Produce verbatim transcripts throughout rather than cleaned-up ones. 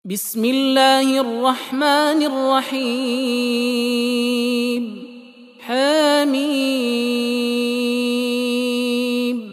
بسم الله الرحمن الرحيم حميم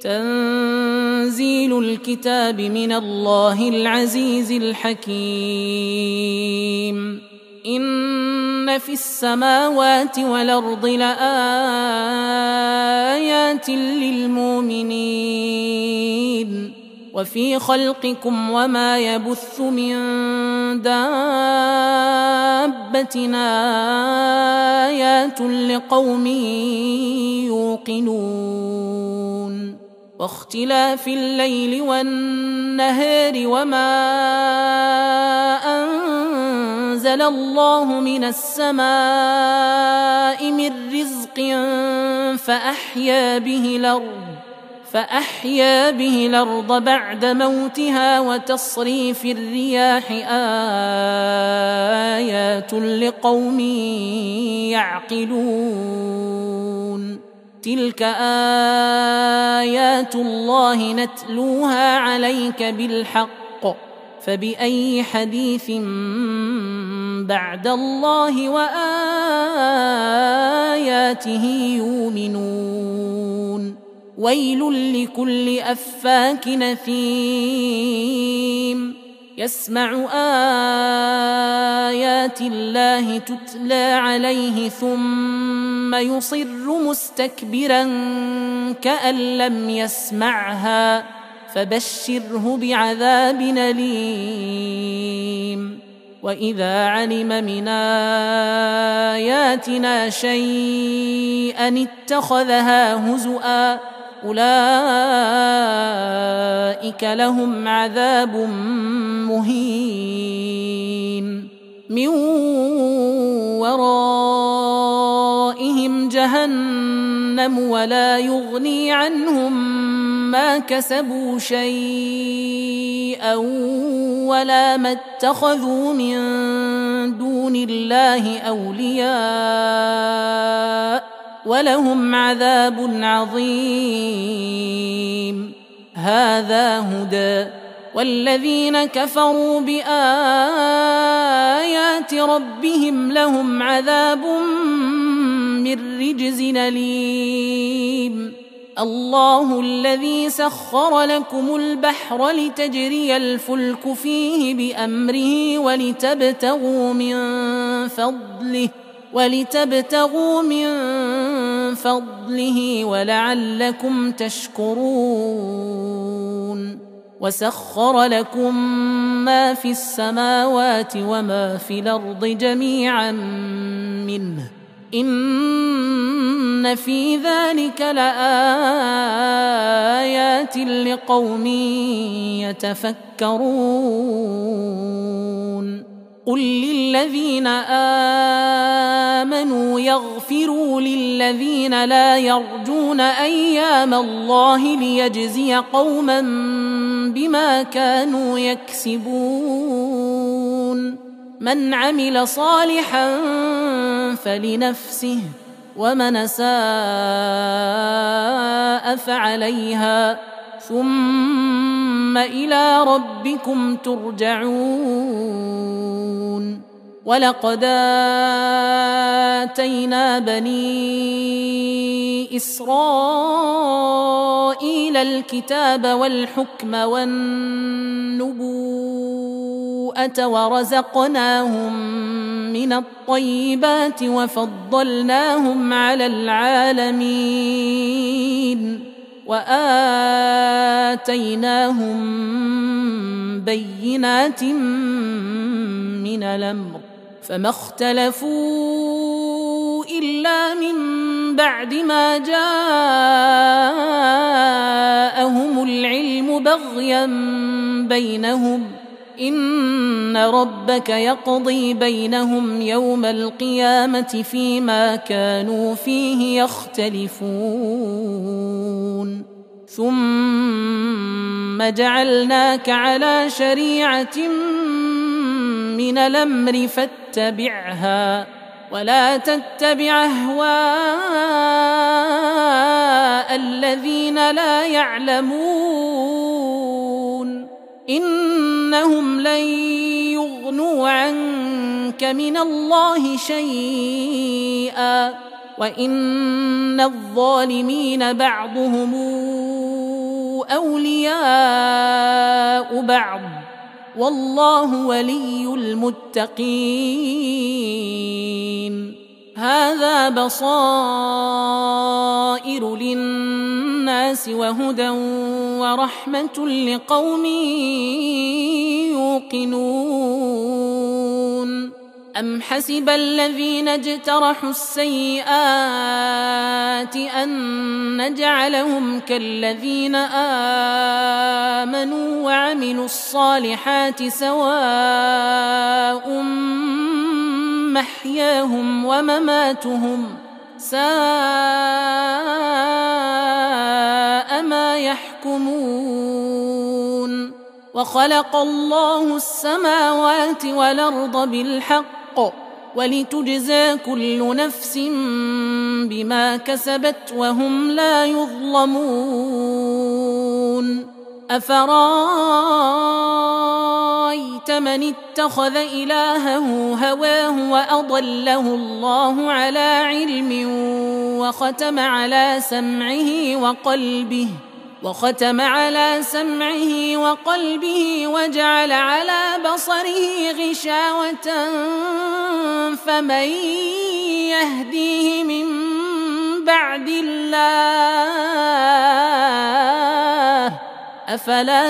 تنزيل الكتاب من الله العزيز الحكيم إن في السماوات والأرض لآيات للمؤمنين وفي خلقكم وما يبث من دابة آيات لقوم يوقنون واختلاف الليل والنهار وما أنزل الله من السماء من رزق فأحيا به الأرض فأحيا به الأرض بعد موتها وتصريف الرياح آيات لقوم يعقلون تلك آيات الله نتلوها عليك بالحق فبأي حديث بعد الله وآياته يؤمنون ويل لكل أفاك نثيم يسمع آيات الله تتلى عليه ثم يصر مستكبرا كأن لم يسمعها فبشره بعذاب أليم وإذا علم من آياتنا شيئا اتخذها هزؤا أولئك لهم عذاب مهين من ورائهم جهنم ولا يغني عنهم ما كسبوا شيئا ولا ما اتخذوا من دون الله أولياء ولهم عذاب عظيم هذا هدى والذين كفروا بآيات ربهم لهم عذاب من رجز أليم الله الذي سخر لكم البحر لتجري الفلك فيه بأمره ولتبتغوا من فضله ولتبتغوا من فضله ولعلكم تشكرون وسخر لكم ما في السماوات وما في الأرض جميعا منه إن في ذلك لآيات لقوم يتفكرون قل للذين آمنوا يغفروا للذين لا يرجون أيام الله ليجزي قوما بما كانوا يكسبون من عمل صالحا فلنفسه ومن أساء فعليها ثم إلى ربكم ترجعون ولقد آتينا بني إسرائيل الكتاب والحكم والنبوءة ورزقناهم من الطيبات وفضلناهم على العالمين وآتيناهم بينات من الأمر فما اختلفوا إلا من بعد ما جاءهم العلم بغيا بينهم إن ربك يقضي بينهم يوم القيامة فيما كانوا فيه يختلفون ثم جعلناك على شريعة من الأمر فاتبعها ولا تتبع أهواء الذين لا يعلمون إنهم لن يغنوا عنك من الله شيئا وإن الظالمين بعضهم أولياء بعض والله ولي المتقين. هذا بصائر للناس وهدى ورحمة لقوم يوقنون. أم حسب الذين اجترحوا السيئات أن نجعلهم كالذين آمنوا وعملوا الصالحات سواء محياهم ومماتهم ساء ما يحكمون. وخلق الله السماوات والأرض بالحق ولتجزى كل نفس بما كسبت وهم لا يظلمون. أفرأيت من اتخذ إلهه هواه وأضله الله على علم وختم على سمعه وقلبه وختم على سمعه وقلبه وجعل على بصره غشاوة فمن يهديه من بعد الله أفلا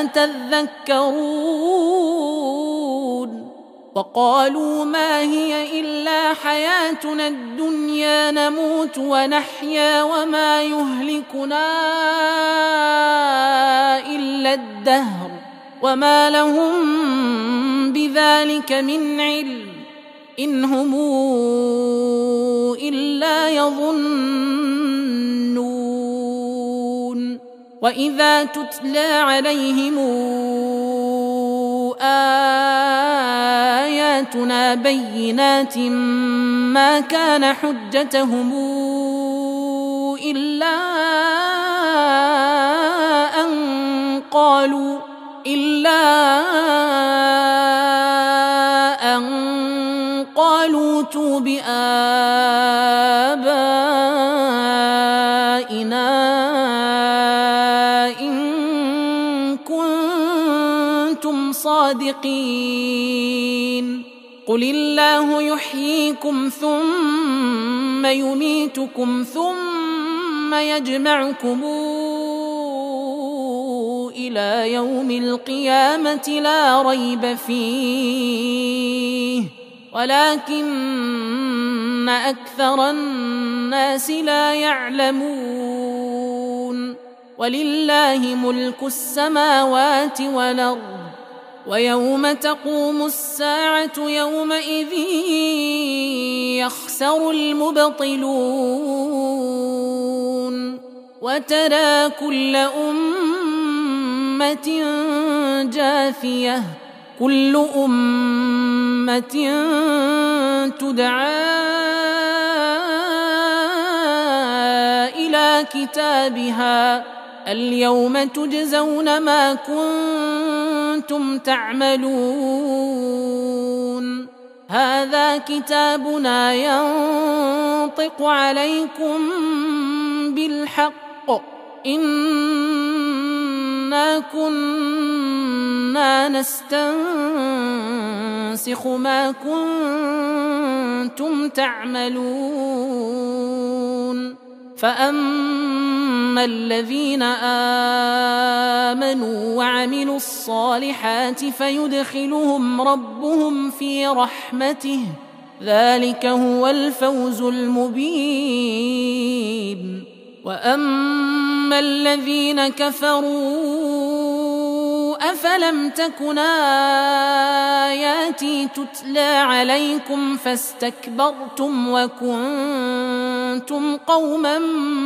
تذكرون. وقالوا ما هي إلا حياتنا الدنيا نموت ونحيا وما يهلكنا إلا الدهر وما لهم بذلك من علم إن هم إلا يظنون. وإذا تتلى عليهم آياتنا بينات ما كان حجتهم إلا أن قالوا إلا أن قالوا ائتوا بآبائنا صادقين. قل الله يحييكم ثم يميتكم ثم يجمعكم إلى يوم القيامة لا ريب فيه ولكن أكثر الناس لا يعلمون. ولله ملك السماوات والأرض ويوم تقوم الساعة يومئذ يخسر المبطلون. وترى كل أمة جاثية كل أمة تدعى إلى كتابها اليوم تجزون ما كنتم تعملون. هذا كتابنا ينطق عليكم بالحق إنا كنا نستنسخ ما كنتم تعملون. فأما الذين آمنوا وعملوا الصالحات فيدخلهم ربهم في رحمته ذلك هو الفوز المبين. وأما الذين كفروا أفلم تكن آياتي تتلى عليكم فاستكبرتم وكنتم قوما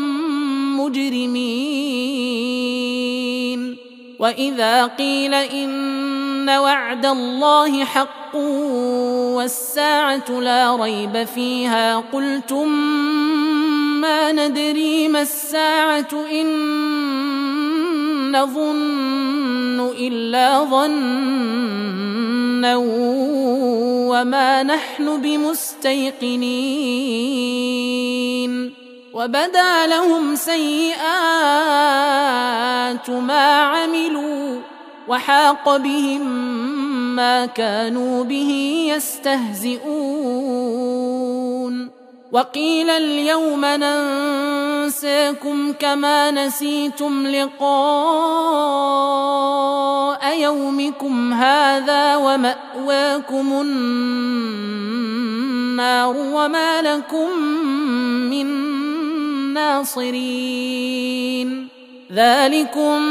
مجرمين. وإذا قيل إن وعد الله حق والساعة لا ريب فيها قلتم ما ندري ما الساعة إن نظن إلا ظنا وما نحن بمستيقنين وبدا لهم سيئات ما عملوا وحاق بهم ما كانوا به يستهزئون وقيل اليوم ننساكم كما نسيتم لقاء يومكم هذا ومأواكم النار وما لكم من ناصرين ذلكم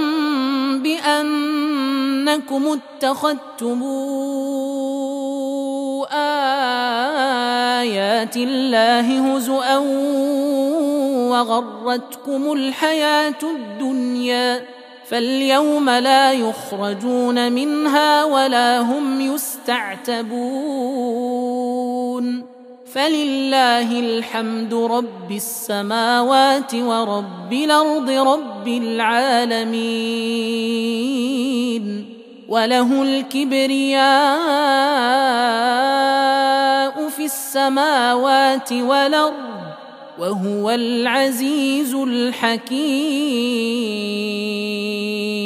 بأنكم اتخذتم آيات الله هزؤا وغرتكم الحياة الدنيا فاليوم لا يخرجون منها ولا هم يستعتبون فلله الحمد رب السماوات ورب الأرض رب العالمين وله الكبرياء في السماوات والأرض وهو العزيز الحكيم.